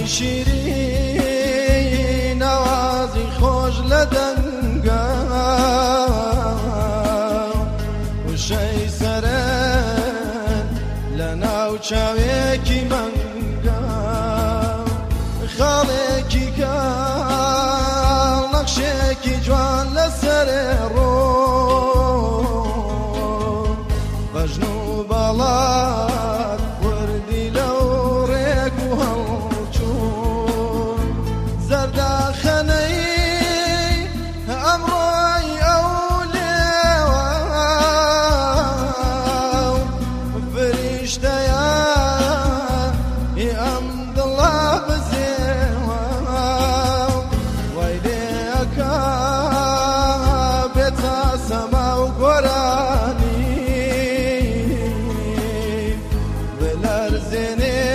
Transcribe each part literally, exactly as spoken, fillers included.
شیرین ئاوازی خۆش لە دەنگە وشەی سەرن لە ناو چاوێکی مەنگە خاڵێکی کاڵ نەخشێکی جوان لەسەرێ ڕۆ بەژن و باڵات وردی لەو ڕێک و هەڵچوون زەرداخەنەی ئەمڕۆی ئەو لێوە فریشتەیە ئەم دڵە بزێوە وای لێەکە بێتە سەما و گۆرانی بلەرزێنێ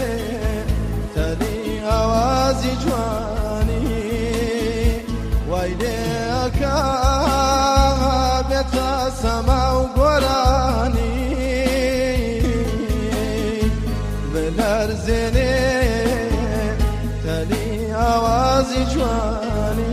تەنی ئاوازی جوانی وای لێەکە بێتە سەما و گۆرانی بلەرزێنێ تەنی ئاوازی جوانی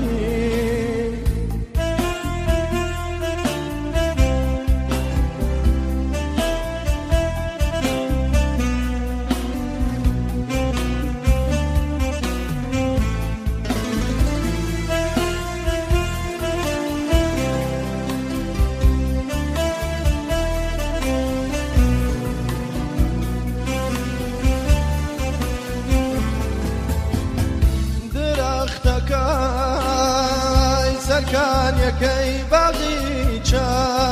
سەرکانیەکەی باغیچە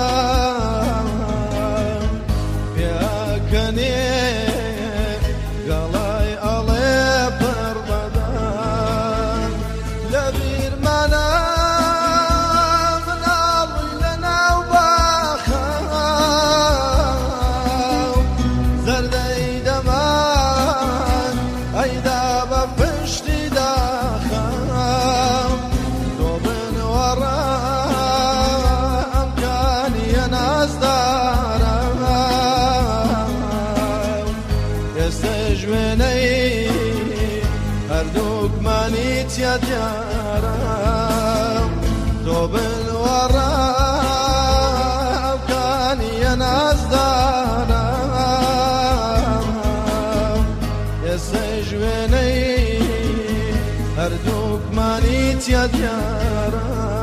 پێکەنێ گەڵای ئەڵێ پڕبەدان لە بیرمانە مناڵی لە ناو باخە زەردەی دەمان ئەیدا بە پشتی داخە ژوێنەی هەردووکمانی تیا دیارە تۆ بنوەڕە ئەوکانیە نازدارە ئێستا ژوێنەی هەردووکمانی تیا دیارە